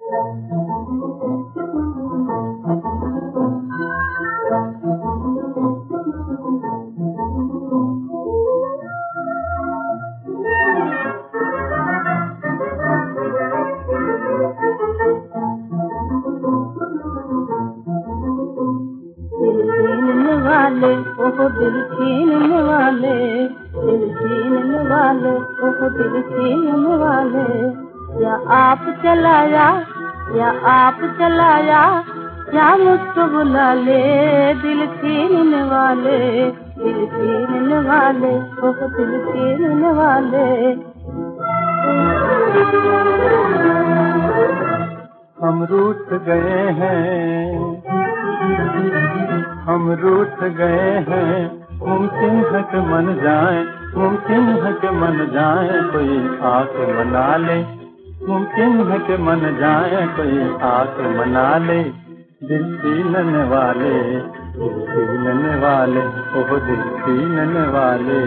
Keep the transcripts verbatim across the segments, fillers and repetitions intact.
वाले ओहो दिल छीनने वाले, दिल छीनने वाले ओहो दिल छीनने वाले, या आप चलाया या आप चलाया या मुझको बुला ले, दिल छीनने वाले, दिल छीनने वाले ओहो दिल छीनने वाले। हम रूठ गए हैं, हम रूठ गए हैं, मुमकिन है कि मन जाए, मुमकिन है कि मन जाए, कोई आके मना ले, मुमकिन है कि मन जाए, कोई आके मना ले, दिल छीनने वाले, दिल छीनने वाले ओह दिल छीनने वाले।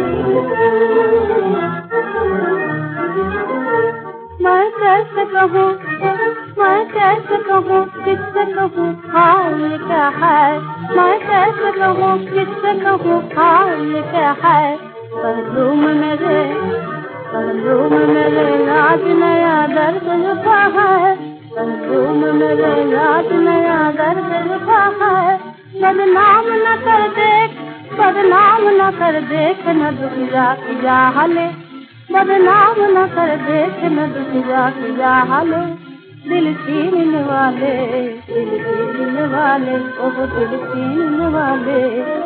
मैं कैसे कहूँ, मैं कैसे कहूँ, किससे कहूँ हाल क्या है, मैं कैसे कहूँ, किससे कहूँ हाल क्या है, पहलू में मेरे, पहलू में मेरे आज नया दर्द उठा है, पहलू में मेरे आज नया दर्द उठा है, बदनाम न कर देख, बदनाम न कर देख, न दुख जा किया हाले, बदनाम न कर देख, न दुख जा किया हाले, दिल छीनने वाले, दिल छीनने वाले ओह दिल छीनने वाले।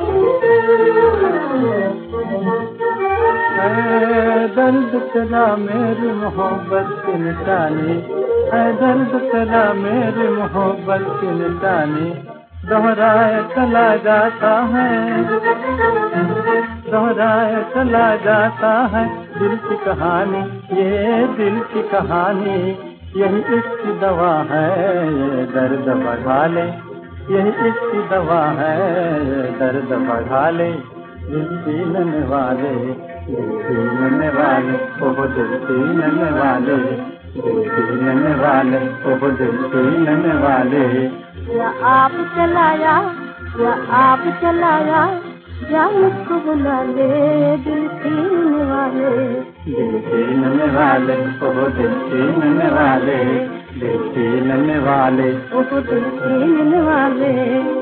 है दर्द तेरा मेरी मोहब्बत की निशानी, है दर्द तेरा मेरी मोहब्बत की निशानी, दोहराए चला जाता है, दोहराए चला जाता है, दिल की कहानी, ये दिल की कहानी, यही इसकी दवा है, ये दर्द बढ़ा ले, यही इसकी दवा है, ये दर्द बढ़ा ले, दिल छीनने वाले, दिल छीनने वाले ओह दिल छीनने वाले, दिल छीनने वाले ओह दिल छीनने वाले। या आप चलाया या आप चलाया या मुझको बुला ले, दिल छीनने वाले, दिल छीनने वाले ओह दिल छीनने वाले, दिल छीनने वाले ओह दिल छीनने वाले।